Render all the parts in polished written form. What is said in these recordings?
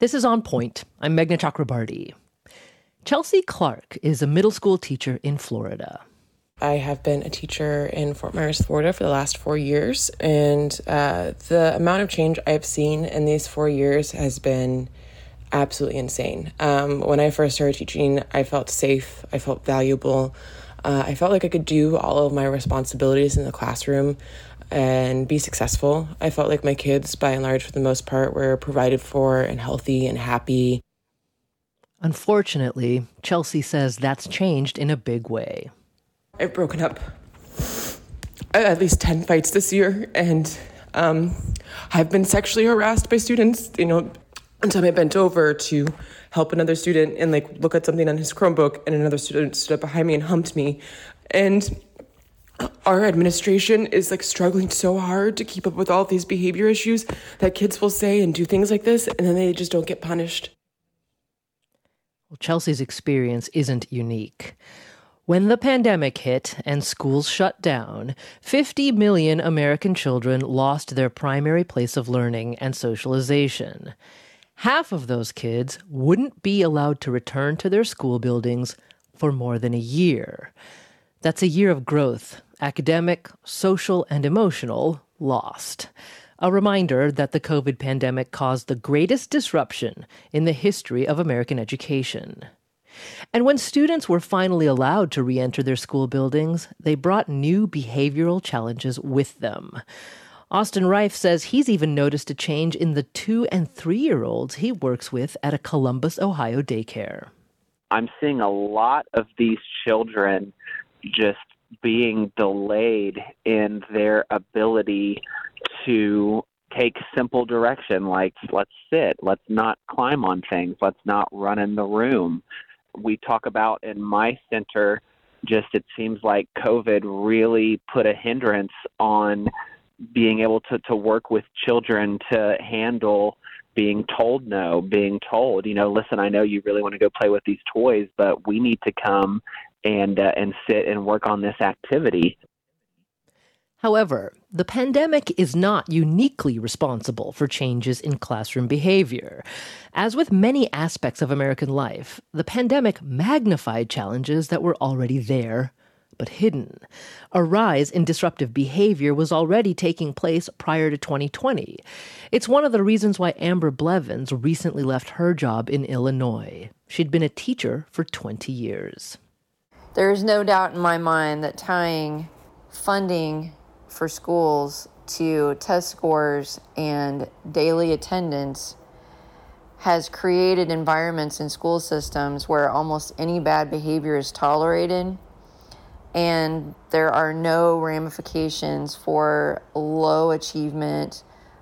This is On Point. I'm Meghna Chakrabarti. Chelsea Clark is a middle school teacher in Florida. I have been a teacher in Fort Myers, Florida for the last 4 years, and the amount of change I've seen in these 4 years has been absolutely insane. When I first started teaching, I felt safe, I felt valuable, I felt like I could do all of my responsibilities in the classroom and be successful. I felt like my kids, by and large, for the most part, were provided for and healthy and happy. Unfortunately, Chelsea says that's changed in a big way. I've broken up at least 10 fights this year, and I've been sexually harassed by students, until I bent over to help another student and look at something on his Chromebook, and another student stood up behind me and humped me. And our administration is struggling so hard to keep up with all these behavior issues that kids will say and do things like this, and then they just don't get punished. Well, Chelsea's experience isn't unique. When the pandemic hit and schools shut down, 50 million American children lost their primary place of learning and socialization. Half of those kids wouldn't be allowed to return to their school buildings for more than a year. That's a year of growth, academic, social, and emotional, lost. A reminder that the COVID pandemic caused the greatest disruption in the history of American education. And when students were finally allowed to re-enter their school buildings, they brought new behavioral challenges with them. Austin Reif says he's even noticed a change in the 2- and 3-year-olds he works with at a Columbus, Ohio daycare. I'm seeing a lot of these children just being delayed in their ability to take simple direction, like let's sit, let's not climb on things, let's not run in the room. We talk about in my center, it seems like COVID really put a hindrance on being able to work with children to handle being told no, being told, listen, I know you really want to go play with these toys, but we need to come and sit and work on this activity. However, the pandemic is not uniquely responsible for changes in classroom behavior. As with many aspects of American life, the pandemic magnified challenges that were already there, but hidden. A rise in disruptive behavior was already taking place prior to 2020. It's one of the reasons why Amber Blevins recently left her job in Illinois. She'd been a teacher for 20 years. There is no doubt in my mind that tying funding for schools to test scores and daily attendance has created environments in school systems where almost any bad behavior is tolerated, and there are no ramifications for low achievement,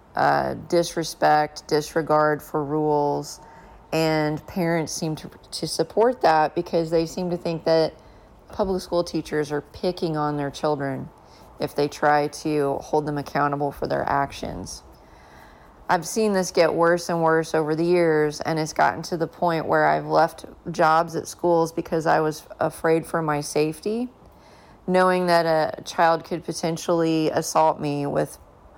disrespect, disregard for rules, and parents seem to support that because they seem to think that public school teachers are picking on their children if they try to hold them accountable for their actions. I've seen this get worse and worse over the years, and it's gotten to the point where I've left jobs at schools because I was afraid for my safety, knowing that a child could potentially assault me with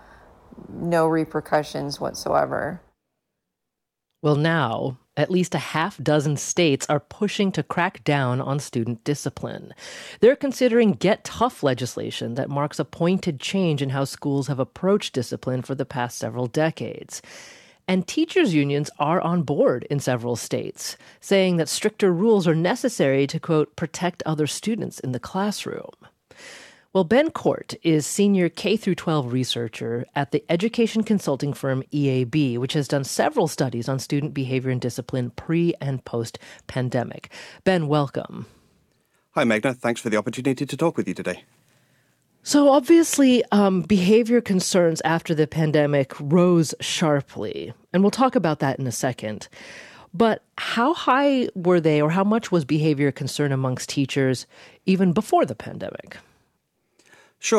no repercussions whatsoever. Well, now, at least a half dozen states are pushing to crack down on student discipline. They're considering Get Tough legislation that marks a pointed change in how schools have approached discipline for the past several decades. And teachers' unions are on board in several states, saying that stricter rules are necessary to, quote, protect other students in the classroom. Well, Ben Court is senior K-12 researcher at the education consulting firm EAB, which has done several studies on student behavior and discipline pre- and post-pandemic. Ben, welcome. Hi, Meghna. Thanks for the opportunity to talk with you today. So obviously, behavior concerns after the pandemic rose sharply, and we'll talk about that in a second. But how high were they, or how much was behavior concern amongst teachers even before the pandemic? Sure.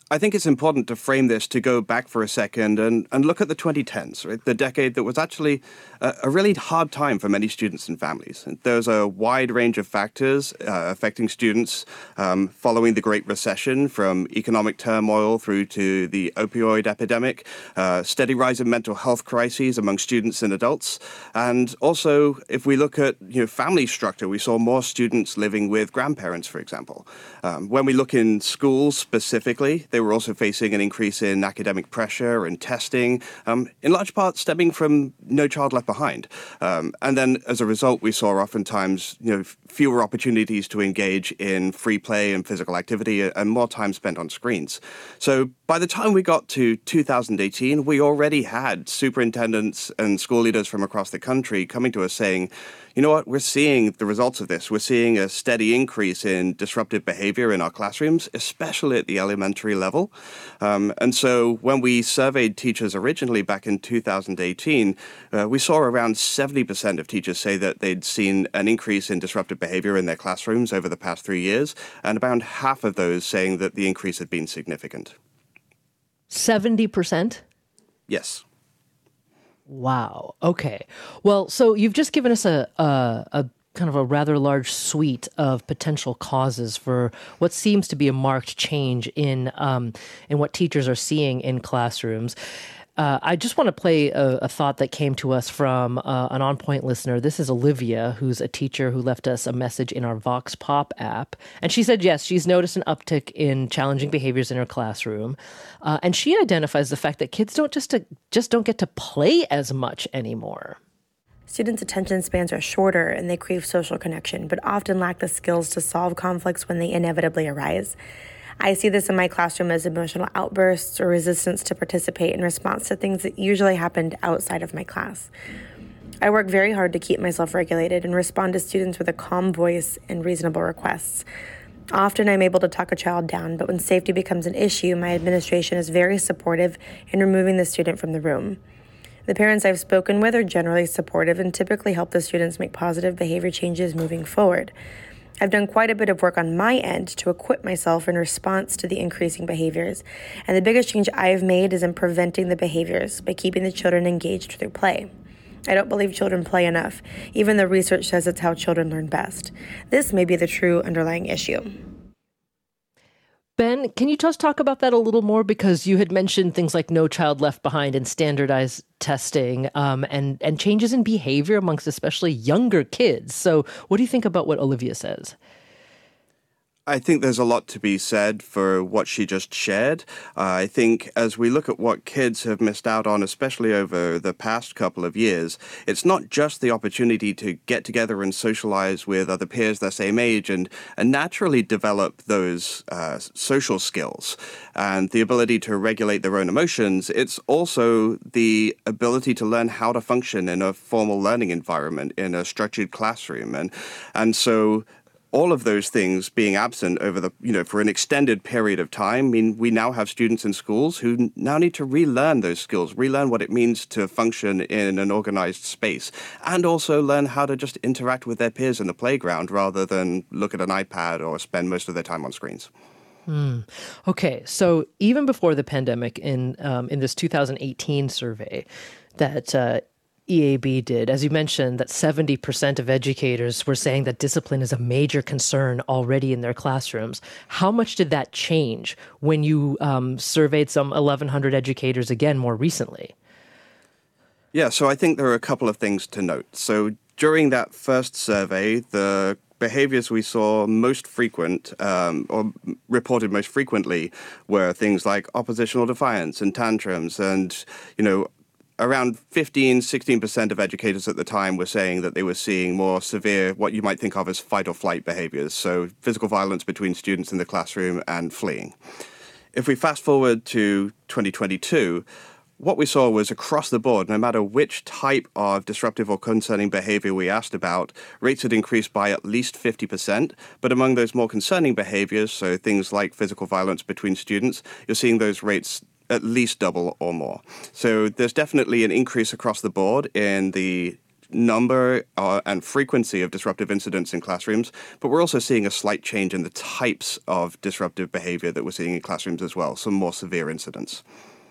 I think it's important to frame this to go back for a second and look at the 2010s, right? The decade that was actually a really hard time for many students and families. There's a wide range of factors affecting students following the Great Recession, from economic turmoil through to the opioid epidemic, steady rise in mental health crises among students and adults. And also, if we look at family structure, we saw more students living with grandparents, for example. When we look in schools specifically, they were also facing an increase in academic pressure and testing, in large part stemming from No Child Left Behind. And then as a result, we saw oftentimes fewer opportunities to engage in free play and physical activity and more time spent on screens. So by the time we got to 2018, we already had superintendents and school leaders from across the country coming to us saying, you know what, we're seeing the results of this. We're seeing a steady increase in disruptive behavior in our classrooms, especially at the elementary level. And so when we surveyed teachers originally back in 2018, we saw around 70% of teachers say that they'd seen an increase in disruptive behavior in their classrooms over the past 3 years, and about half of those saying that the increase had been significant. 70%? Yes. Wow. Okay. Well, so you've just given us a kind of a rather large suite of potential causes for what seems to be a marked change in what teachers are seeing in classrooms. I just want to play a thought that came to us from an On Point listener. This is Olivia, who's a teacher who left us a message in our Vox Pop app. And she said, yes, she's noticed an uptick in challenging behaviors in her classroom. And she identifies the fact that kids just don't get to play as much anymore. Students' attention spans are shorter and they crave social connection, but often lack the skills to solve conflicts when they inevitably arise. I see this in my classroom as emotional outbursts or resistance to participate in response to things that usually happened outside of my class. I work very hard to keep myself regulated and respond to students with a calm voice and reasonable requests. Often I'm able to talk a child down, but when safety becomes an issue, my administration is very supportive in removing the student from the room. The parents I've spoken with are generally supportive and typically help the students make positive behavior changes moving forward. I've done quite a bit of work on my end to equip myself in response to the increasing behaviors, and the biggest change I've made is in preventing the behaviors by keeping the children engaged through play. I don't believe children play enough. Even the research says it's how children learn best. This may be the true underlying issue. Ben, can you just talk about that a little more? Because you had mentioned things like No Child Left Behind and standardized testing and changes in behavior amongst especially younger kids. So what do you think about what Olivia says? I think there's a lot to be said for what she just shared. I think as we look at what kids have missed out on, especially over the past couple of years, it's not just the opportunity to get together and socialize with other peers their same age and naturally develop those social skills and the ability to regulate their own emotions. It's also the ability to learn how to function in a formal learning environment, in a structured classroom. And so all of those things being absent over for an extended period of time mean we now have students in schools who now need to relearn those skills, relearn what it means to function in an organized space, and also learn how to just interact with their peers in the playground rather than look at an iPad or spend most of their time on screens. Okay, so even before the pandemic, in this 2018 survey that EAB did, as you mentioned, that 70% of educators were saying that discipline is a major concern already in their classrooms. How much did that change when you surveyed some 1,100 educators again more recently? Yeah, so I think there are a couple of things to note. So during that first survey, the behaviors we saw most frequent or reported most frequently were things like oppositional defiance and tantrums and, around 16% of educators at the time were saying that they were seeing more severe, what you might think of as fight or flight behaviors, so physical violence between students in the classroom and fleeing. If we fast forward to 2022, what we saw was across the board, no matter which type of disruptive or concerning behavior we asked about, rates had increased by at least 50%. But among those more concerning behaviors, so things like physical violence between students, you're seeing those rates at least double or more. So there's definitely an increase across the board in the number and frequency of disruptive incidents in classrooms, but we're also seeing a slight change in the types of disruptive behavior that we're seeing in classrooms as well, some more severe incidents.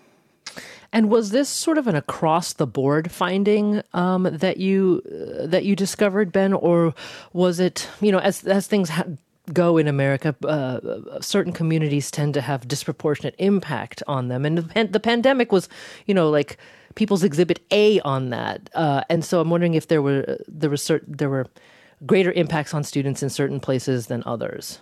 And was this sort of an across-the-board finding that you discovered, Ben, or was it, as things go in America, certain communities tend to have disproportionate impact on them, and the pandemic was, like people's exhibit A on that, and so I'm wondering if there were greater impacts on students in certain places than others.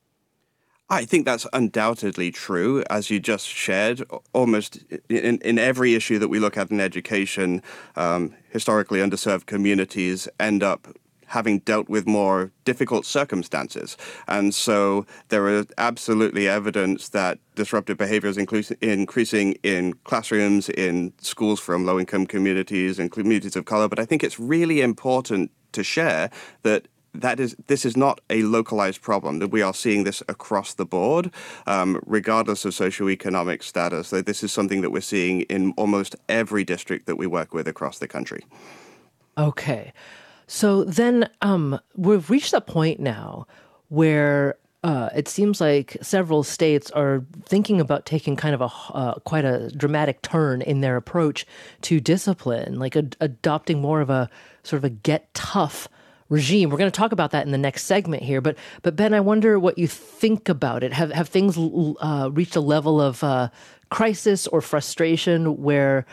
I think that's undoubtedly true, as you just shared. Almost in every issue that we look at in education, historically underserved communities end up having dealt with more difficult circumstances. And so there is absolutely evidence that disruptive behavior is increasing in classrooms, in schools from low-income communities and communities of color. But I think it's really important to share that this is not a localized problem, that we are seeing this across the board, regardless of socioeconomic status. That this is something that we're seeing in almost every district that we work with across the country. Okay. So then we've reached a point now where it seems like several states are thinking about taking kind of quite a dramatic turn in their approach to discipline, like adopting more of a sort of a get tough regime. We're going to talk about that in the next segment here, but Ben, I wonder what you think about it. Have things reached a level of crisis or frustration where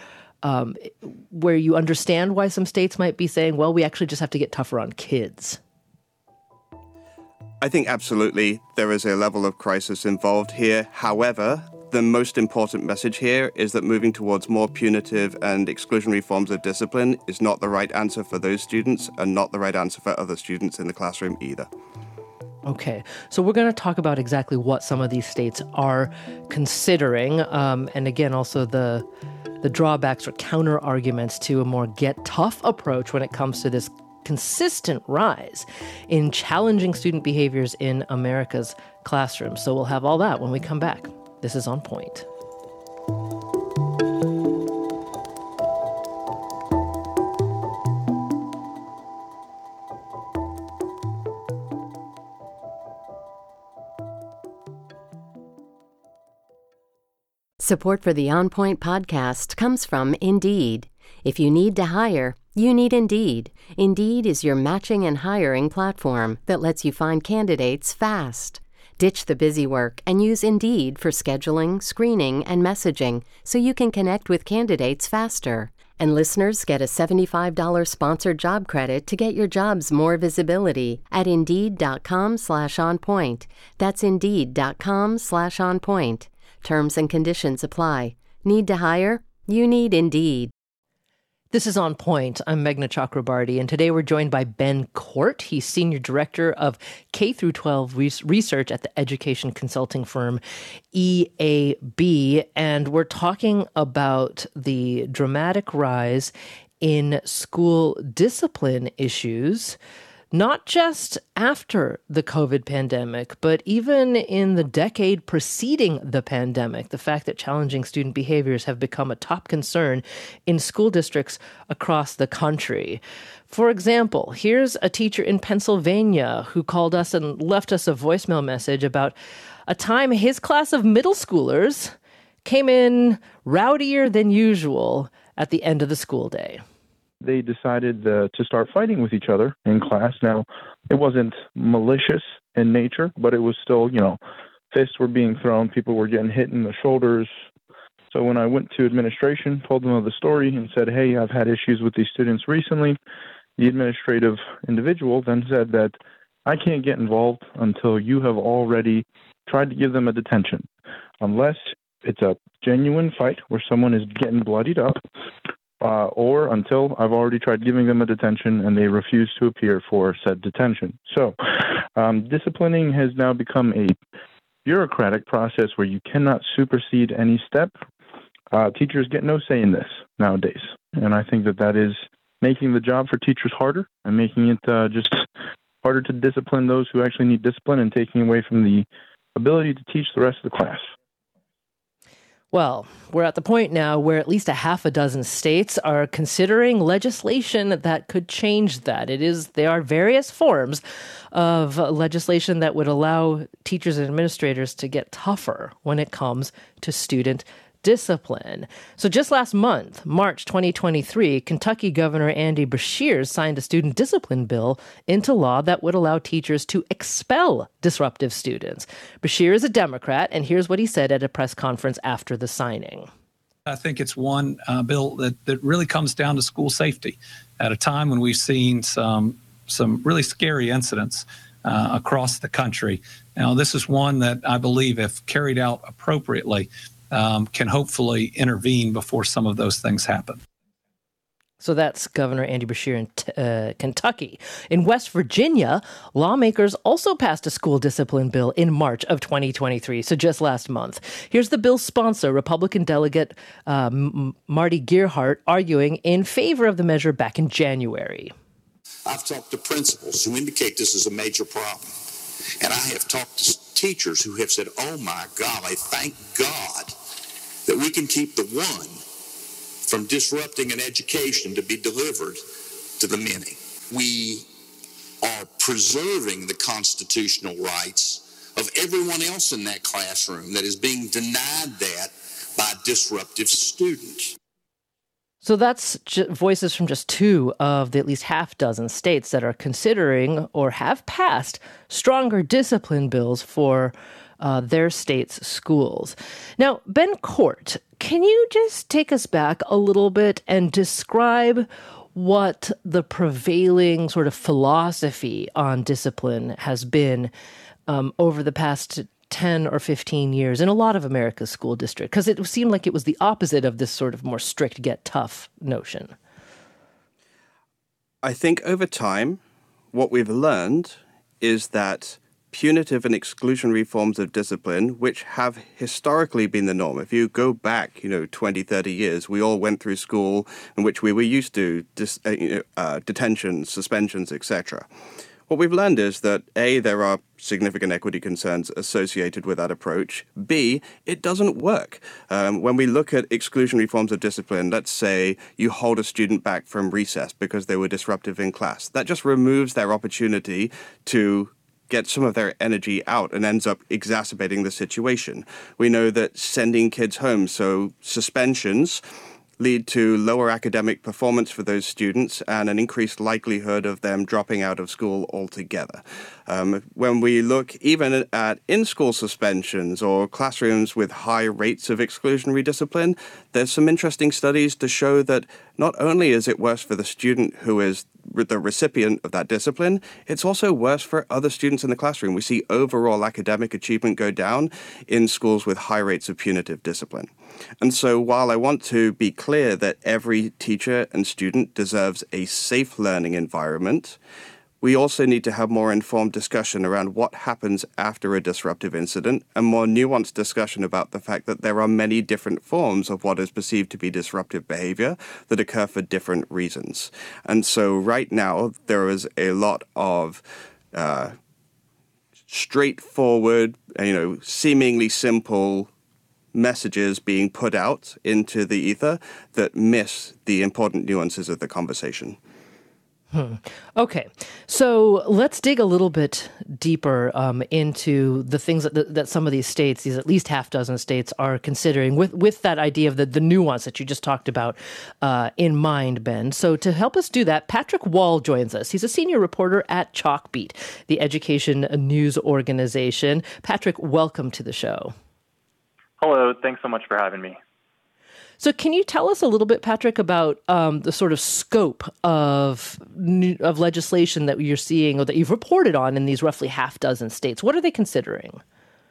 you understand why some states might be saying, well, we actually just have to get tougher on kids? I think absolutely there is a level of crisis involved here. However, the most important message here is that moving towards more punitive and exclusionary forms of discipline is not the right answer for those students and not the right answer for other students in the classroom either. Okay, so we're going to talk about exactly what some of these states are considering, and again, also the drawbacks or counter arguments to a more get tough approach when it comes to this consistent rise in challenging student behaviors in America's classrooms. So we'll have all that when we come back. This is On Point. Support for the On Point podcast comes from Indeed. If you need to hire, you need Indeed. Indeed is your matching and hiring platform that lets you find candidates fast. Ditch the busy work and use Indeed for scheduling, screening, and messaging so you can connect with candidates faster. And listeners get a $75 sponsored job credit to get your jobs more visibility at Indeed.com/onpoint. That's Indeed.com/onpoint. Terms and conditions apply. Need to hire? You need Indeed. This is On Point. I'm Meghna Chakrabarty, and today we're joined by Ben Court. He's Senior Director of K-12 Research at the education consulting firm EAB, and we're talking about the dramatic rise in school discipline issues, not just after the COVID pandemic, but even in the decade preceding the pandemic. The fact that challenging student behaviors have become a top concern in school districts across the country. For example, here's a teacher in Pennsylvania who called us and left us a voicemail message about a time his class of middle schoolers came in rowdier than usual at the end of the school day. They decided to start fighting with each other in class. Now, it wasn't malicious in nature, but it was still, fists were being thrown, people were getting hit in the shoulders. So when I went to administration, told them of the story and said, hey, I've had issues with these students recently, the administrative individual then said that I can't get involved until you have already tried to give them a detention, unless it's a genuine fight where someone is getting bloodied up, or until I've already tried giving them a detention and they refuse to appear for said detention. So disciplining has now become a bureaucratic process where you cannot supersede any step. Teachers get no say in this nowadays. And I think that is making the job for teachers harder and making it just harder to discipline those who actually need discipline and taking away from the ability to teach the rest of the class. Well, we're at the point now where at least a half a dozen states are considering legislation that could change that. There are various forms of legislation that would allow teachers and administrators to get tougher when it comes to student discipline. So just last month, March 2023, Kentucky Governor Andy Beshear signed a student discipline bill into law that would allow teachers to expel disruptive students. Beshear is a Democrat, and here's what he said at a press conference after the signing. I think it's one bill that really comes down to school safety at a time when we've seen some really scary incidents across the country. Now, this is one that I believe, if carried out appropriately, can hopefully intervene before some of those things happen. So that's Governor Andy Beshear in Kentucky. In West Virginia, lawmakers also passed a school discipline bill in March of 2023, so just last month. Here's the bill's sponsor, Republican delegate Marty Gearhart, arguing in favor of the measure back in January. I've talked to principals who indicate this is a major problem. And I have talked to teachers who have said, oh my golly, thank God that we can keep the one from disrupting an education to be delivered to the many. We are preserving the constitutional rights of everyone else in that classroom that is being denied that by disruptive students. So that's voices from just two of the at least half dozen states that are considering or have passed stronger discipline bills for their state's schools. Now, Ben Court, can you just take us back a little bit and describe what the prevailing sort of philosophy on discipline has been over the past 10 or 15 years in a lot of America's school districts? Because it seemed like it was the opposite of this sort of more strict, get tough notion. I think over time, what we've learned is that punitive and exclusionary forms of discipline, which have historically been the norm. If you go back, 20, 30 years, we all went through school in which we were used to detention, suspensions, etc. What we've learned is that A, there are significant equity concerns associated with that approach. B, it doesn't work. When we look at exclusionary forms of discipline, let's say you hold a student back from recess because they were disruptive in class. That just removes their opportunity to get some of their energy out and ends up exacerbating the situation. We know that sending kids home, so suspensions, lead to lower academic performance for those students and an increased likelihood of them dropping out of school altogether. When we look even at in-school suspensions or classrooms with high rates of exclusionary discipline, there's some interesting studies to show that not only is it worse for the student who is the recipient of that discipline, it's also worse for other students in the classroom. We see overall academic achievement go down in schools with high rates of punitive discipline. And so while I want to be clear that every teacher and student deserves a safe learning environment, we also need to have more informed discussion around what happens after a disruptive incident and more nuanced discussion about the fact that there are many different forms of what is perceived to be disruptive behavior that occur for different reasons. And so right now, there is a lot of straightforward, seemingly simple messages being put out into the ether that miss the important nuances of the conversation. Okay, so let's dig a little bit deeper into the things that some of these states, these at least half dozen states, are considering with that idea of the nuance that you just talked about in mind, Ben. So to help us do that, Patrick Wall joins us. He's a senior reporter at Chalkbeat, the education news organization. Patrick, welcome to the show. Hello, thanks so much for having me. So can you tell us a little bit, Patrick, about the sort of scope of legislation that you're seeing or that you've reported on in these roughly half dozen states? What are they considering?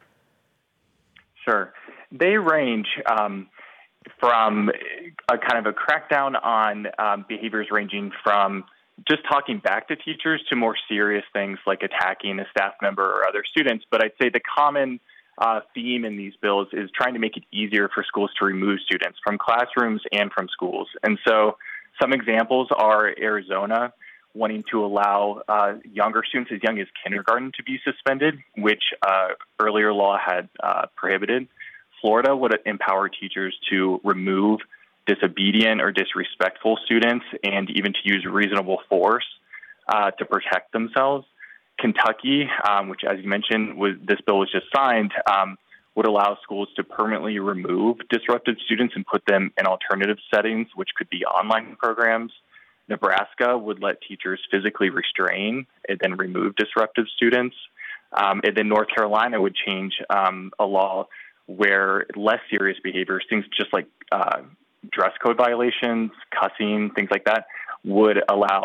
Sure. They range from a kind of a crackdown on behaviors ranging from just talking back to teachers to more serious things like attacking a staff member or other students. But I'd say the common theme in these bills is trying to make it easier for schools to remove students from classrooms and from schools. And so some examples are Arizona wanting to allow younger students as young as kindergarten to be suspended, which earlier law had prohibited. Florida would empower teachers to remove disobedient or disrespectful students and even to use reasonable force to protect themselves. Kentucky, which, as you mentioned, this bill was just signed, would allow schools to permanently remove disruptive students and put them in alternative settings, which could be online programs. Nebraska would let teachers physically restrain and then remove disruptive students. And then North Carolina would change a law where less serious behaviors, things just like dress code violations, cussing, things like that, would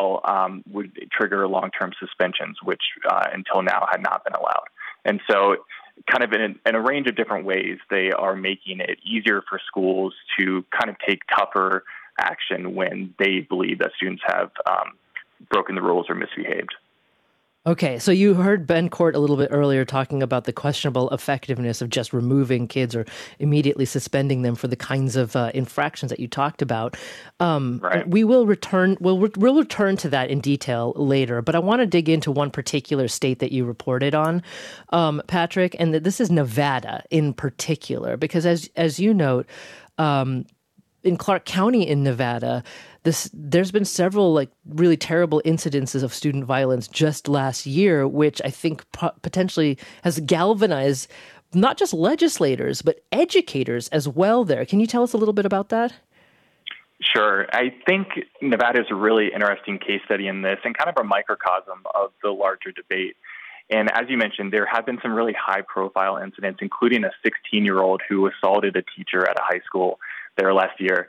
trigger long-term suspensions, which until now had not been allowed. And so kind of in a range of different ways, they are making it easier for schools to kind of take tougher action when they believe that students have broken the rules or misbehaved. Okay, so you heard Ben Court a little bit earlier talking about the questionable effectiveness of just removing kids or immediately suspending them for the kinds of infractions that you talked about. Right. We will return. We'll return to that in detail later. But I want to dig into one particular state that you reported on, Patrick, and this is Nevada in particular, because as you note, in Clark County in Nevada, there's been several really terrible incidences of student violence just last year, which I think potentially has galvanized not just legislators, but educators as well there. Can you tell us a little bit about that? Sure. I think Nevada is a really interesting case study in this and kind of a microcosm of the larger debate. And as you mentioned, there have been some really high-profile incidents, including a 16-year-old who assaulted a teacher at a high school there last year.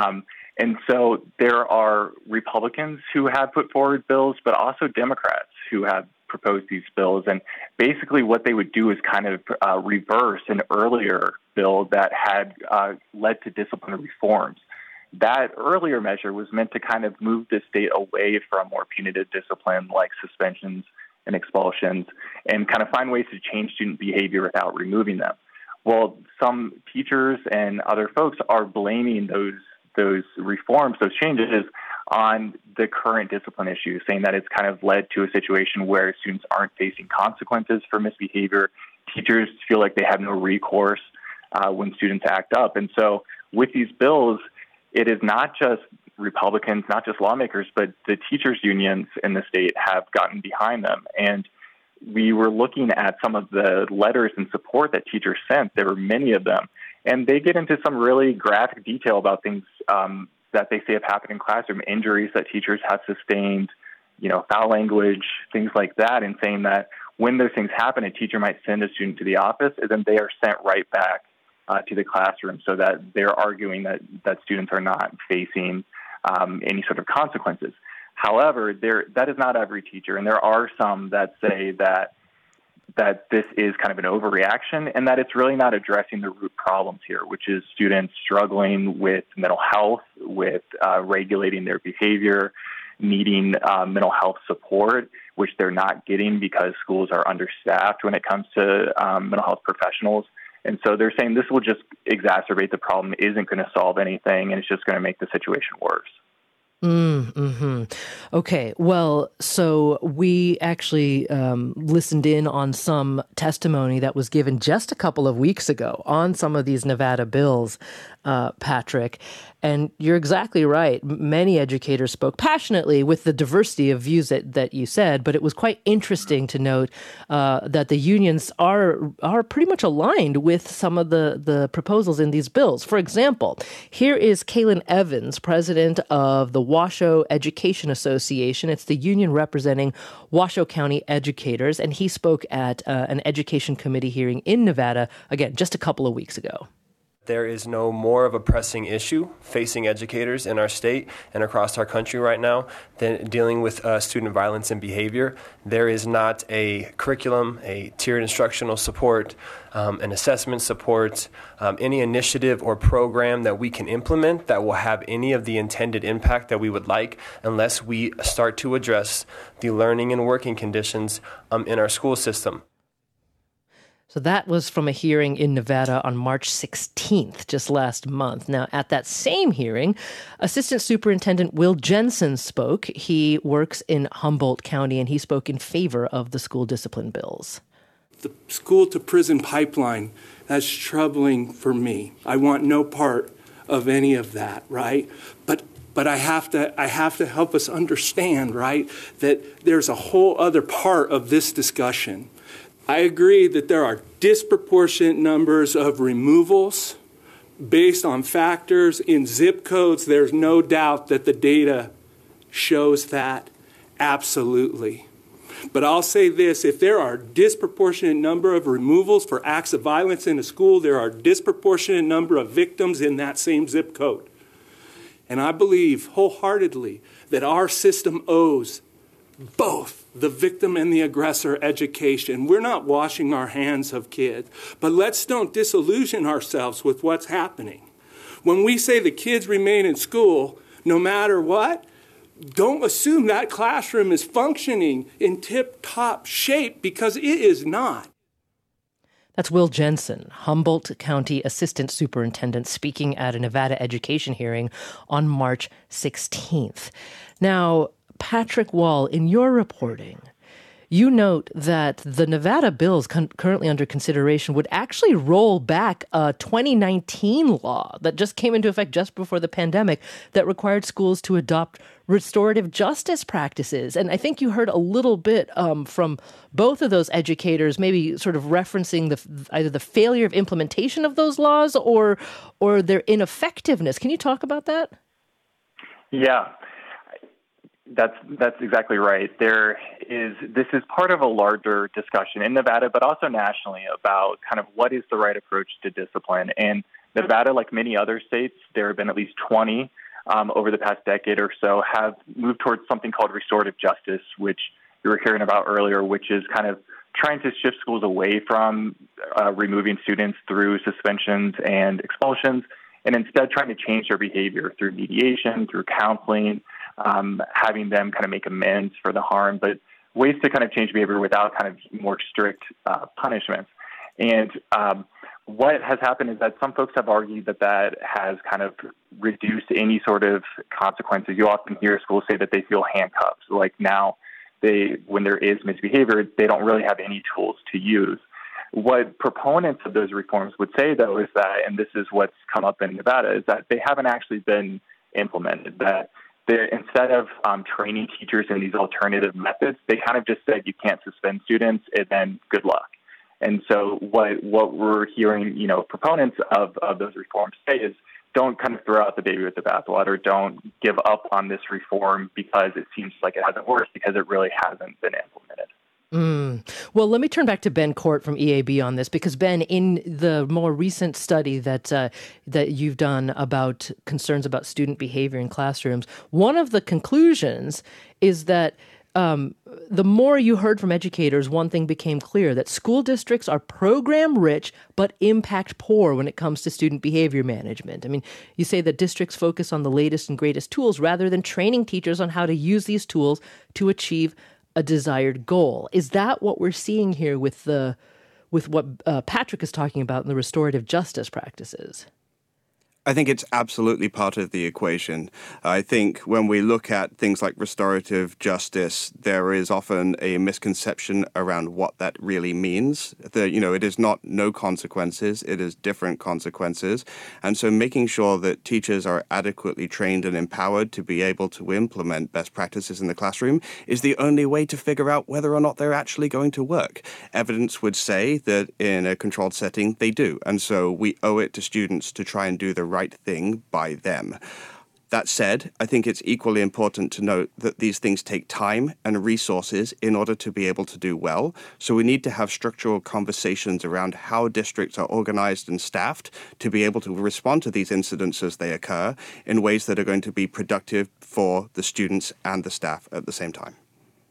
And so there are Republicans who have put forward bills, but also Democrats who have proposed these bills. And basically what they would do is kind of reverse an earlier bill that had led to disciplinary reforms. That earlier measure was meant to kind of move the state away from more punitive discipline like suspensions and expulsions and kind of find ways to change student behavior without removing them. Well, some teachers and other folks are blaming those reforms, those changes, on the current discipline issues, saying that it's kind of led to a situation where students aren't facing consequences for misbehavior. Teachers feel like they have no recourse when students act up. And so with these bills, it is not just Republicans, not just lawmakers, but the teachers' unions in the state have gotten behind them. And we were looking at some of the letters and support that teachers sent. There were many of them. And they get into some really graphic detail about things that they say have happened in classroom, injuries that teachers have sustained, foul language, things like that, and saying that when those things happen, a teacher might send a student to the office, and then they are sent right back to the classroom so that they're arguing that students are not facing any sort of consequences. However, that is not every teacher, and there are some that say that this is kind of an overreaction and that it's really not addressing the root problems here, which is students struggling with mental health, with regulating their behavior, needing mental health support, which they're not getting because schools are understaffed when it comes to mental health professionals. And so they're saying this will just exacerbate the problem, isn't going to solve anything, and it's just going to make the situation worse. Mm-hmm. Okay, well, so we actually listened in on some testimony that was given just a couple of weeks ago on some of these Nevada bills, Patrick. And you're exactly right. Many educators spoke passionately with the diversity of views that you said, but it was quite interesting to note that the unions are pretty much aligned with some of the proposals in these bills. For example, here is Kaylin Evans, president of the Washoe Education Association. It's the union representing Washoe County educators, and he spoke at an education committee hearing in Nevada, again, just a couple of weeks ago. There is no more of a pressing issue facing educators in our state and across our country right now than dealing with student violence and behavior. There is not a curriculum, a tiered instructional support, an assessment support, any initiative or program that we can implement that will have any of the intended impact that we would like unless we start to address the learning and working conditions in our school system. So that was from a hearing in Nevada on March 16th, just last month. Now, at that same hearing, Assistant Superintendent Will Jensen spoke. He works in Humboldt County, and he spoke in favor of the school discipline bills. The school-to-prison pipeline That's troubling for me. I want no part of any of that, right? But I have to help us understand, right, that there's a whole other part of this discussion. I agree that there are disproportionate numbers of removals based on factors in zip codes. There's no doubt that the data shows that, absolutely. But I'll say this, if there are disproportionate number of removals for acts of violence in a school, there are disproportionate number of victims in that same zip code. And I believe wholeheartedly that our system owes both the victim and the aggressor education. We're not washing our hands of kids, but let's don't disillusion ourselves with what's happening. When we say the kids remain in school, no matter what, don't assume that classroom is functioning in tip-top shape, because it is not. That's Will Jensen, Humboldt County Assistant Superintendent, speaking at a Nevada education hearing on March 16th. Now, Patrick Wall, in your reporting, you note that the Nevada bills currently under consideration would actually roll back a 2019 law that just came into effect just before the pandemic that required schools to adopt restorative justice practices. And I think you heard a little bit from both of those educators, maybe sort of referencing either the failure of implementation of those laws or their ineffectiveness. Can you talk about that? Yeah. That's exactly right. This is part of a larger discussion in Nevada, but also nationally, about kind of what is the right approach to discipline. And Nevada, like many other states, there have been at least 20 over the past decade or so, have moved towards something called restorative justice, which you were hearing about earlier, which is kind of trying to shift schools away from removing students through suspensions and expulsions, and instead trying to change their behavior through mediation, through counseling, having them kind of make amends for the harm, but ways to kind of change behavior without kind of more strict punishments. And what has happened is that some folks have argued that has kind of reduced any sort of consequences. You often hear schools say that they feel handcuffed. Like now, when there is misbehavior, they don't really have any tools to use. What proponents of those reforms would say, though, is that, and this is what's come up in Nevada, is that they haven't actually been implemented, that instead of training teachers in these alternative methods, they kind of just said you can't suspend students and then good luck. And so what we're hearing, proponents of those reforms say is don't kind of throw out the baby with the bathwater. Don't give up on this reform because it seems like it hasn't worked, because it really hasn't been implemented. Well, let me turn back to Ben Court from EAB on this, because Ben, in the more recent study that you've done about concerns about student behavior in classrooms, one of the conclusions is that the more you heard from educators, one thing became clear, that school districts are program rich but impact poor when it comes to student behavior management. I mean, you say that districts focus on the latest and greatest tools rather than training teachers on how to use these tools to achieve a desired goal. Is that what we're seeing here with what Patrick is talking about in the restorative justice practices? I think it's absolutely part of the equation. I think when we look at things like restorative justice, there is often a misconception around what that really means. It is not no consequences, it is different consequences. And so making sure that teachers are adequately trained and empowered to be able to implement best practices in the classroom is the only way to figure out whether or not they're actually going to work. Evidence would say that in a controlled setting, they do. And so we owe it to students to try and do the right thing by them. That said, I think it's equally important to note that these things take time and resources in order to be able to do well. So we need to have structural conversations around how districts are organized and staffed to be able to respond to these incidents as they occur in ways that are going to be productive for the students and the staff at the same time.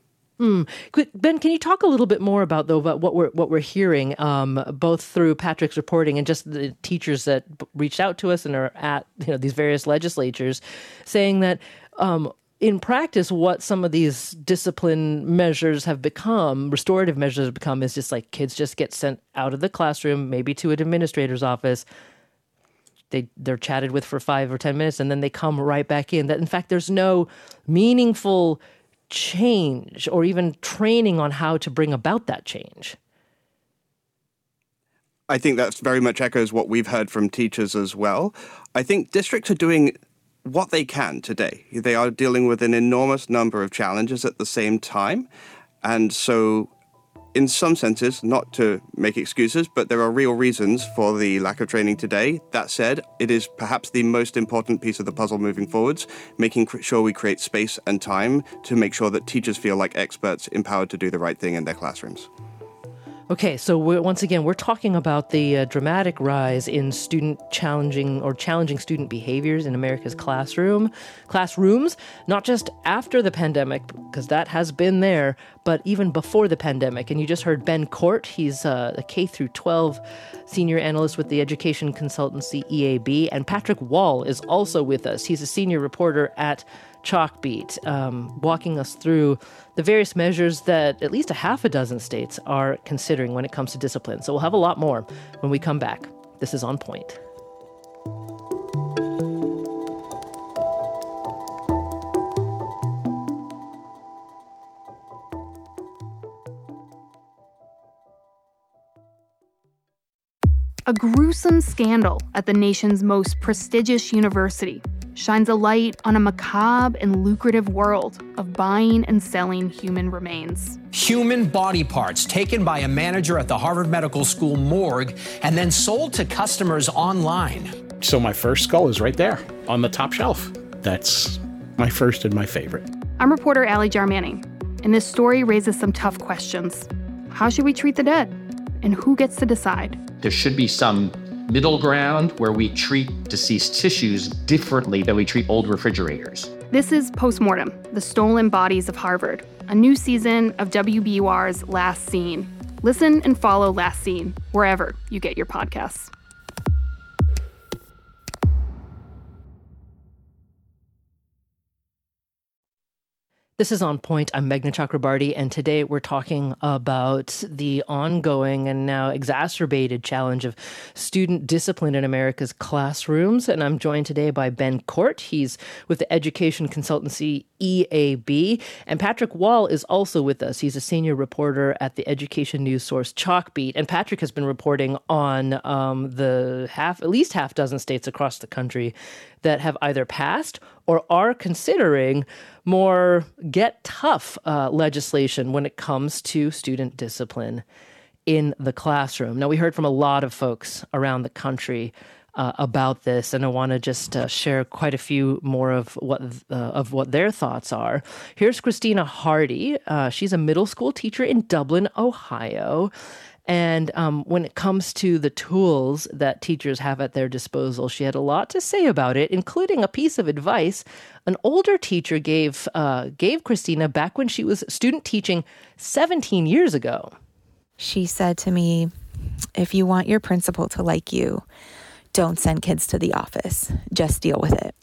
Ben, can you talk a little bit more about what we're hearing, both through Patrick's reporting and just the teachers that reached out to us and are at these various legislatures, saying that in practice, what some of these discipline measures have become, restorative measures have become, is just like kids just get sent out of the classroom, maybe to an administrator's office. They're chatted with for 5 or 10 minutes, and then they come right back in. That in fact, there's no meaningful change or even training on how to bring about that change. I think that very much echoes what we've heard from teachers as well. I think districts are doing what they can today. They are dealing with an enormous number of challenges at the same time. And so in some senses, not to make excuses, but there are real reasons for the lack of training today. That said, it is perhaps the most important piece of the puzzle moving forwards, making sure we create space and time to make sure that teachers feel like experts, empowered to do the right thing in their classrooms. Okay, so once again, we're talking about the dramatic rise in challenging student behaviors in America's classrooms, not just after the pandemic, because that has been there, but even before the pandemic. And you just heard Ben Court. He's a K-12 senior analyst with the education consultancy EAB. And Patrick Wall is also with us. He's a senior reporter at Chalkbeat, walking us through the various measures that at least a half a dozen states are considering when it comes to discipline. So we'll have a lot more when we come back. This is On Point. A gruesome scandal at the nation's most prestigious university shines a light on a macabre and lucrative world of buying and selling human remains. Human body parts taken by a manager at the Harvard Medical School morgue and then sold to customers online. So my first skull is right there on the top shelf. That's my first and my favorite. I'm reporter Allie Jarmanning, and this story raises some tough questions. How should we treat the dead? And who gets to decide? There should be some middle ground where we treat deceased tissues differently than we treat old refrigerators. This is Postmortem, the Stolen Bodies of Harvard, a new season of WBUR's Last Scene. Listen and follow Last Scene wherever you get your podcasts. This is On Point. I'm Meghna Chakrabarty, and today we're talking about the ongoing and now exacerbated challenge of student discipline in America's classrooms. And I'm joined today by Ben Court. He's with the education consultancy EAB. And Patrick Wall is also with us. He's a senior reporter at the education news source Chalkbeat. And Patrick has been reporting on at least half dozen states across the country that have either passed or are considering more get tough legislation when it comes to student discipline in the classroom. Now, we heard from a lot of folks around the country about this, and I want to just share quite a few more of what their thoughts are. Here's Christina Hardy. She's a middle school teacher in Dublin, Ohio. And when it comes to the tools that teachers have at their disposal, she had a lot to say about it, including a piece of advice an older teacher gave Christina back when she was student teaching 17 years ago. She said to me, if you want your principal to like you, don't send kids to the office. Just deal with it.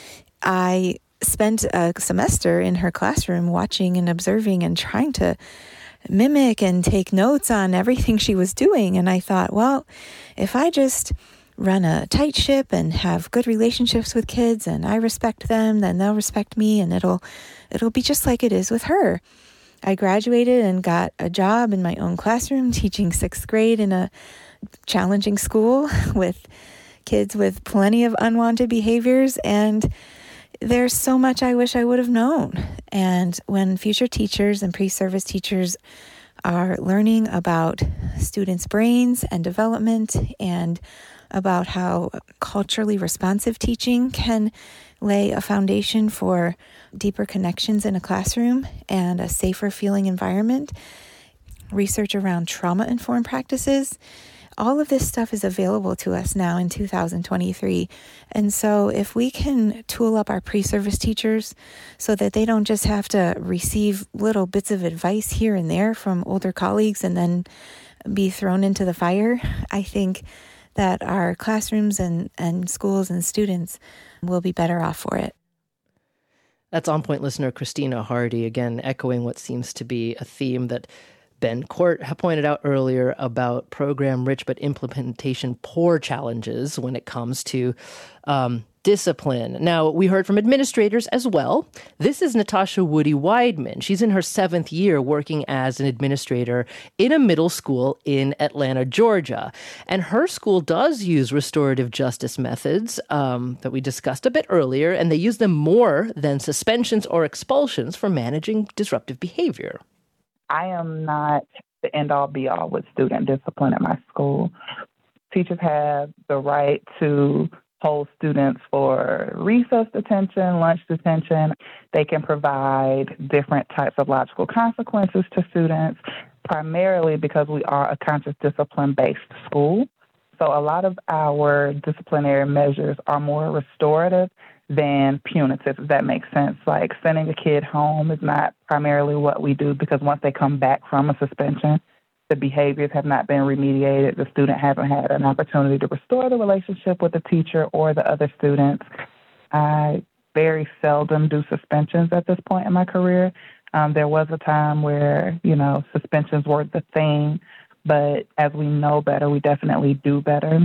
I spent a semester in her classroom watching and observing and trying to mimic and take notes on everything she was doing. And I thought, well, if I just run a tight ship and have good relationships with kids and I respect them, then they'll respect me, and it'll be just like it is with her. I graduated and got a job in my own classroom teaching 6th grade in a challenging school with kids with plenty of unwanted behaviors, and there's so much I wish I would have known. And when future teachers and pre-service teachers are learning about students' brains and development and about how culturally responsive teaching can lay a foundation for deeper connections in a classroom and a safer feeling environment, research around trauma-informed practices, all of this stuff is available to us now in 2023. And so if we can tool up our pre-service teachers so that they don't just have to receive little bits of advice here and there from older colleagues and then be thrown into the fire, I think that our classrooms and schools and students will be better off for it. That's On Point listener Christina Hardy, again, echoing what seems to be a theme that Ben Court pointed out earlier about program-rich but implementation-poor challenges when it comes to discipline. Now, we heard from administrators as well. This is Natasha Woody Weidman. She's in her 7th year working as an administrator in a middle school in Atlanta, Georgia. And her school does use restorative justice methods that we discussed a bit earlier, and they use them more than suspensions or expulsions for managing disruptive behavior. I am not the end-all, be-all with student discipline at my school. Teachers have the right to hold students for recess detention, lunch detention. They can provide different types of logical consequences to students, primarily because we are a conscious discipline-based school. So a lot of our disciplinary measures are more restorative than punitive, if that makes sense. Like sending a kid home is not primarily what we do, because once they come back from a suspension, the behaviors have not been remediated. The student hasn't had an opportunity to restore the relationship with the teacher or the other students. I very seldom do suspensions at this point in my career. There was a time where, suspensions were the thing, but as we know better, we definitely do better.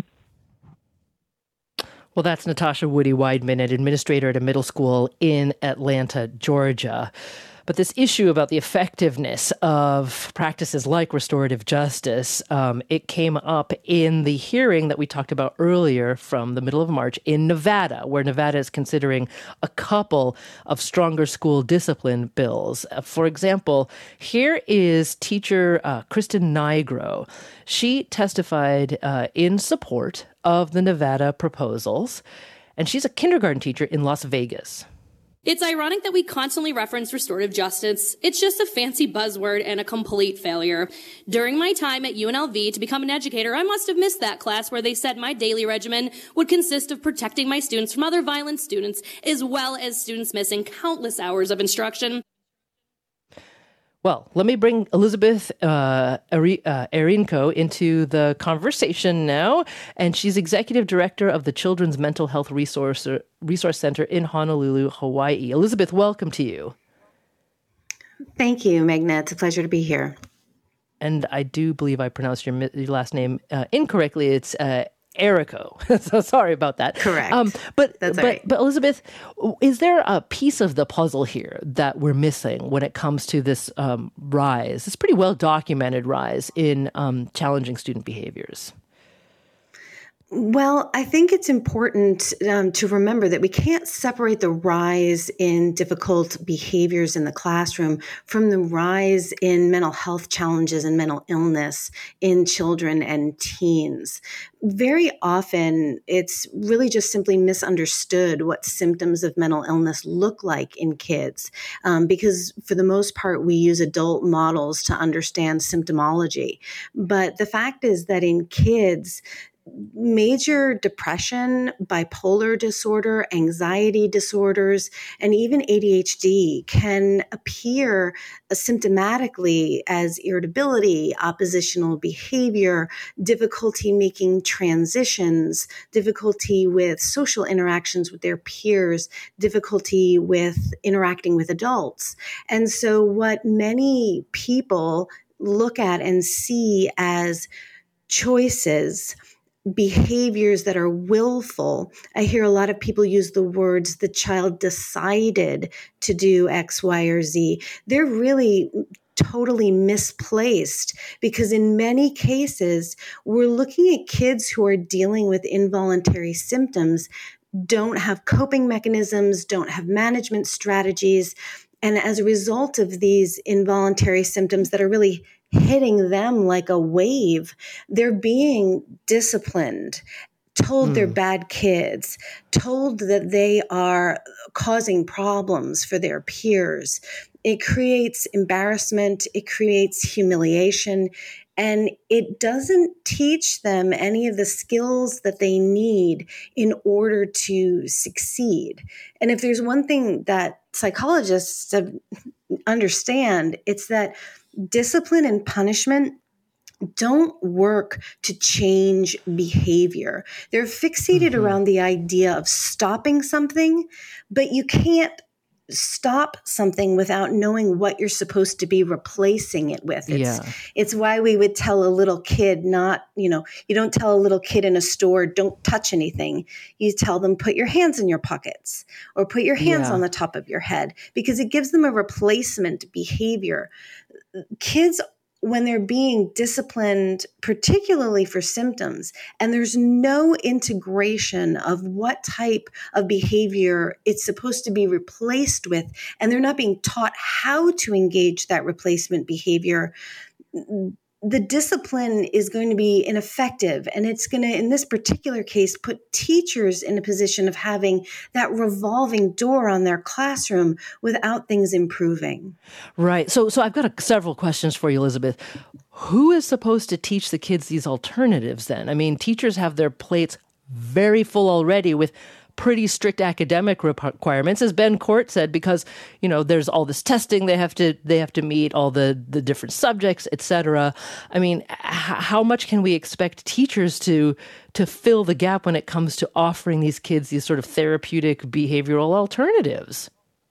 Well, that's Natasha Woody Weidman, an administrator at a middle school in Atlanta, Georgia. But this issue about the effectiveness of practices like restorative justice, it came up in the hearing that we talked about earlier from the middle of March in Nevada, where Nevada is considering a couple of stronger school discipline bills. For example, here is teacher Kristen Nigro. She testified in support of the Nevada proposals, and she's a kindergarten teacher in Las Vegas. It's ironic that we constantly reference restorative justice. It's just a fancy buzzword and a complete failure. During my time at UNLV to become an educator, I must have missed that class where they said my daily regimen would consist of protecting my students from other violent students, as well as students missing countless hours of instruction. Well, let me bring Elizabeth Erinko into the conversation now. And she's executive director of the Children's Mental Health Resource Center in Honolulu, Hawaii. Elizabeth, welcome to you. Thank you, Magna. It's a pleasure to be here. And I do believe I pronounced your last name incorrectly. It's Eriko. So sorry about that. Correct. But That's all right. But Elizabeth, is there a piece of the puzzle here that we're missing when it comes to this rise, this pretty well documented rise in challenging student behaviors? Well, I think it's important to remember that we can't separate the rise in difficult behaviors in the classroom from the rise in mental health challenges and mental illness in children and teens. Very often, it's really just simply misunderstood what symptoms of mental illness look like in kids, because for the most part, we use adult models to understand symptomology. But the fact is that in kids, major depression, bipolar disorder, anxiety disorders, and even ADHD can appear symptomatically as irritability, oppositional behavior, difficulty making transitions, difficulty with social interactions with their peers, difficulty with interacting with adults. And so what many people look at and see as choices, behaviors that are willful. I hear a lot of people use the words, the child decided to do X, Y, or Z. They're really totally misplaced because in many cases, we're looking at kids who are dealing with involuntary symptoms, don't have coping mechanisms, don't have management strategies. And as a result of these involuntary symptoms that are really hitting them like a wave, they're being disciplined, told they're bad kids, told that they are causing problems for their peers. It creates embarrassment, it creates humiliation, and it doesn't teach them any of the skills that they need in order to succeed. And if there's one thing that psychologists understand, it's that discipline and punishment don't work to change behavior. They're fixated around the idea of stopping something, but you can't stop something without knowing what you're supposed to be replacing it with. It's why we would tell a little kid you don't tell a little kid in a store, don't touch anything. You tell them, put your hands in your pockets or put your hands on the top of your head, because it gives them a replacement behavior. Kids, when they're being disciplined, particularly for symptoms, and there's no integration of what type of behavior it's supposed to be replaced with, and they're not being taught how to engage that replacement behavior, the discipline is going to be ineffective. And it's going to, in this particular case, put teachers in a position of having that revolving door on their classroom without things improving. Right. So I've got several questions for you, Elizabeth. Who is supposed to teach the kids these alternatives then? I mean, teachers have their plates very full already with pretty strict academic requirements, as Ben Court said, because, there's all this testing they have to meet, all the different subjects, et cetera. I mean, how much can we expect teachers to fill the gap when it comes to offering these kids these sort of therapeutic behavioral alternatives?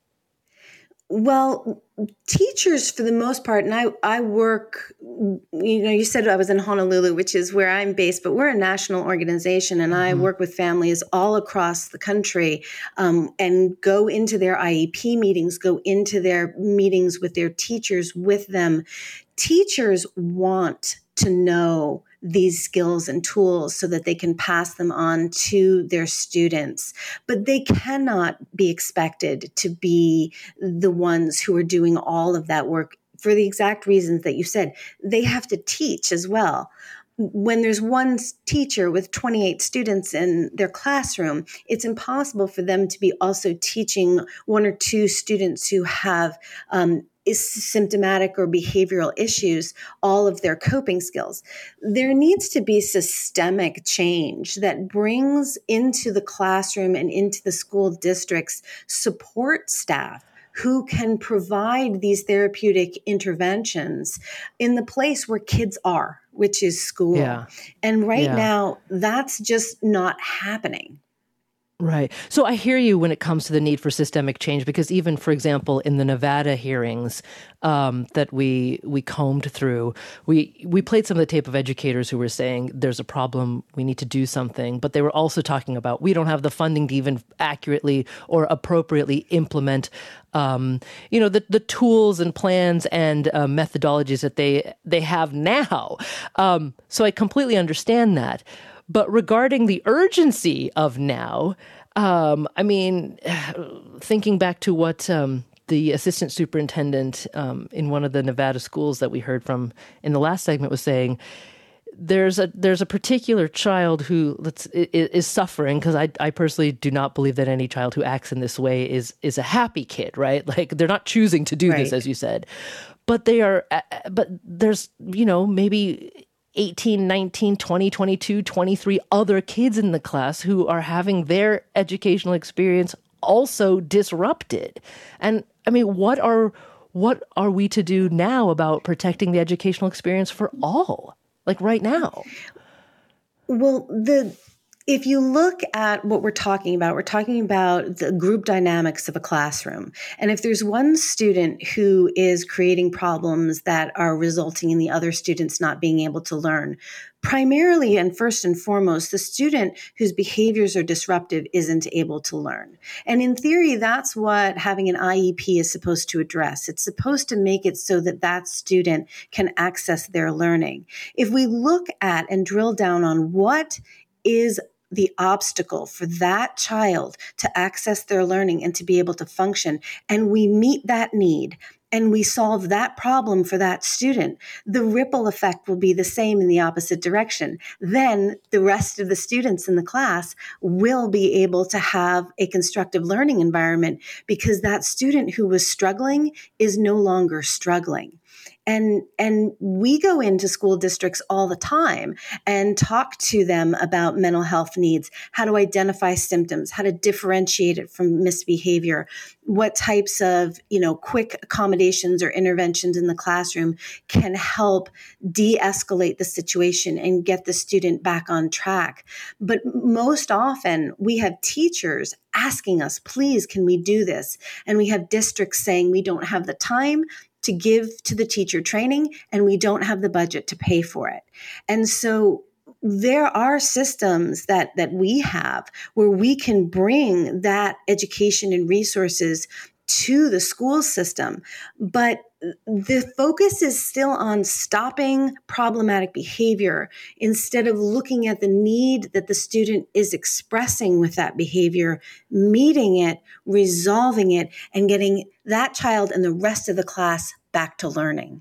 Well, teachers, for the most part, and I work, you said I was in Honolulu, which is where I'm based, but we're a national organization, and I work with families all across the country and go into their IEP meetings, go into their meetings with their teachers with them. Teachers want to know these skills and tools so that they can pass them on to their students. But they cannot be expected to be the ones who are doing all of that work for the exact reasons that you said. They have to teach as well. When there's one teacher with 28 students in their classroom, it's impossible for them to be also teaching one or two students who have symptomatic or behavioral issues, all of their coping skills. There needs to be systemic change that brings into the classroom and into the school districts support staff who can provide these therapeutic interventions in the place where kids are, which is school. Yeah. And right now, that's just not happening. Right. So I hear you when it comes to the need for systemic change, because even, for example, in the Nevada hearings that we combed through, we played some of the tape of educators who were saying there's a problem, we need to do something, but they were also talking about we don't have the funding to even accurately or appropriately implement the tools and plans and methodologies that they have now. So I completely understand that. But regarding the urgency of now, thinking back to what the assistant superintendent in one of the Nevada schools that we heard from in the last segment was saying, there's a particular child who is suffering, because I personally do not believe that any child who acts in this way is a happy kid, right? Like, they're not choosing to do this, as you said, but there's maybe 18, 19, 20, 22, 23 other kids in the class who are having their educational experience also disrupted. And I mean, what are we to do now about protecting the educational experience for all, like right now? Well, if you look at what we're talking about the group dynamics of a classroom. And if there's one student who is creating problems that are resulting in the other students not being able to learn, primarily and first and foremost, the student whose behaviors are disruptive isn't able to learn. And in theory, that's what having an IEP is supposed to address. It's supposed to make it so that that student can access their learning. If we look at and drill down on what is the obstacle for that child to access their learning and to be able to function, and we meet that need, and we solve that problem for that student, the ripple effect will be the same in the opposite direction. Then the rest of the students in the class will be able to have a constructive learning environment, because that student who was struggling is no longer struggling. And we go into school districts all the time and talk to them about mental health needs, how to identify symptoms, how to differentiate it from misbehavior, what types of, quick accommodations or interventions in the classroom can help de-escalate the situation and get the student back on track. But most often we have teachers asking us, please, can we do this? And we have districts saying we don't have the time to give to the teacher training, and we don't have the budget to pay for it. And so there are systems that we have where we can bring that education and resources to the school system, but the focus is still on stopping problematic behavior instead of looking at the need that the student is expressing with that behavior, meeting it, resolving it, and getting that child and the rest of the class back to learning.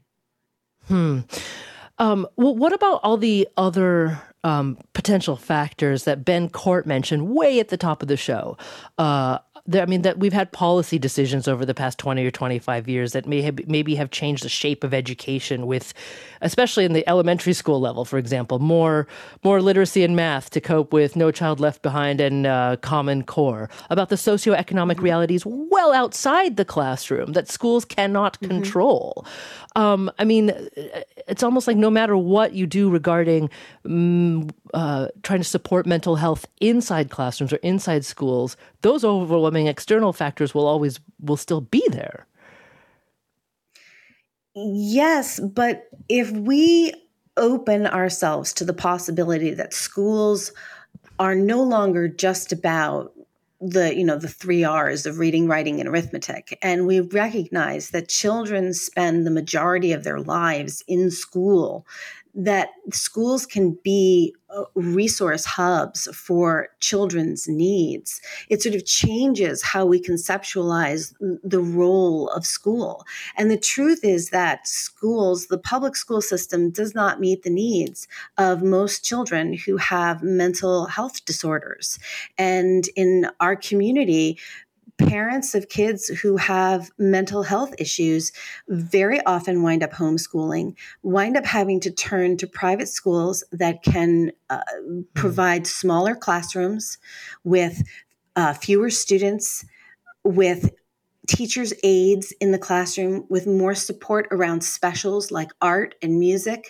Well, what about all the other potential factors that Ben Court mentioned way at the top of the show? That we've had policy decisions over the past 20 or 25 years that maybe have changed the shape of education with, especially in the elementary school level, for example, more literacy in math to cope with No Child Left Behind and Common Core, about the socioeconomic realities well outside the classroom that schools cannot control. It's almost like no matter what you do regarding trying to support mental health inside classrooms or inside schools, those overwhelming external factors will still be there. Yes, but if we open ourselves to the possibility that schools are no longer just about the 3 R's of reading, writing, and arithmetic, and we recognize that children spend the majority of their lives in school, that schools can be resource hubs for children's needs. It sort of changes how we conceptualize the role of school. And the truth is that the public school system does not meet the needs of most children who have mental health disorders. And in our community, parents of kids who have mental health issues very often wind up homeschooling, wind up having to turn to private schools that can provide smaller classrooms with fewer students, with teachers' aides in the classroom, with more support around specials like art and music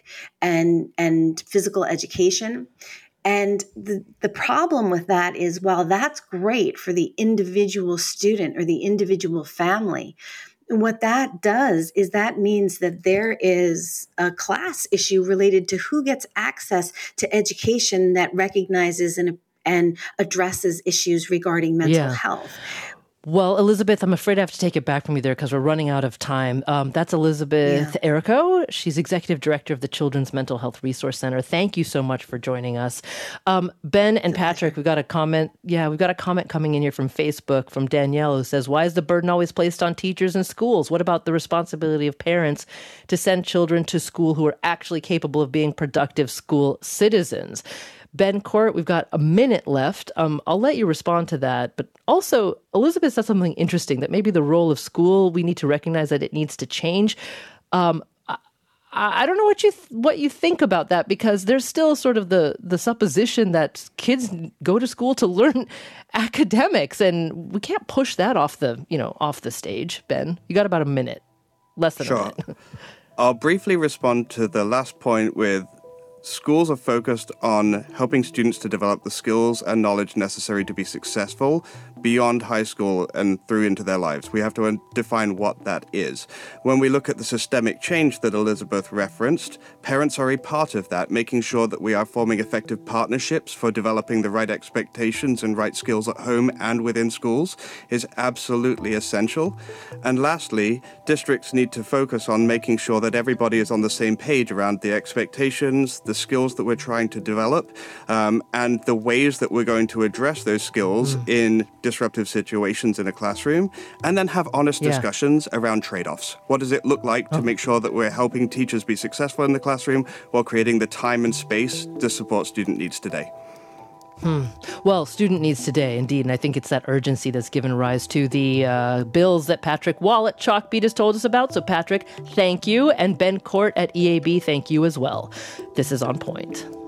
and physical education. And the problem with that is, while that's great for the individual student or the individual family, what that does is that means that there is a class issue related to who gets access to education that recognizes and addresses issues regarding mental health. Well, Elizabeth, I'm afraid I have to take it back from you there because we're running out of time. That's Elizabeth Errico. She's Executive Director of the Children's Mental Health Resource Center. Thank you so much for joining us. Ben and Patrick, we've got a comment. Yeah, we've got a comment coming in here from Facebook from Danielle who says, why is the burden always placed on teachers and schools? What about the responsibility of parents to send children to school who are actually capable of being productive school citizens? Ben Court, we've got a minute left. I'll let you respond to that. But also, Elizabeth said something interesting, that maybe the role of school, we need to recognize that it needs to change. I don't know what you think about that, because there's still sort of the supposition that kids go to school to learn academics, and we can't push that off the stage. Ben, you got about a minute, less than a minute. I'll briefly respond to the last point with schools are focused on helping students to develop the skills and knowledge necessary to be successful beyond high school and through into their lives. We have to define what that is. When we look at the systemic change that Elizabeth referenced, parents are a part of that, making sure that we are forming effective partnerships for developing the right expectations and right skills at home and within schools is absolutely essential. And lastly, districts need to focus on making sure that everybody is on the same page around the expectations, the skills that we're trying to develop, and the ways that we're going to address those skills in disruptive situations in a classroom, and then have honest discussions around trade-offs. What does it look like to make sure that we're helping teachers be successful in the classroom while creating the time and space to support student needs today? Well, student needs today, indeed. And I think it's that urgency that's given rise to the bills that Patrick Wall at Chalkbeat has told us about. So, Patrick, thank you. And Ben Court at EAB, thank you as well. This is On Point.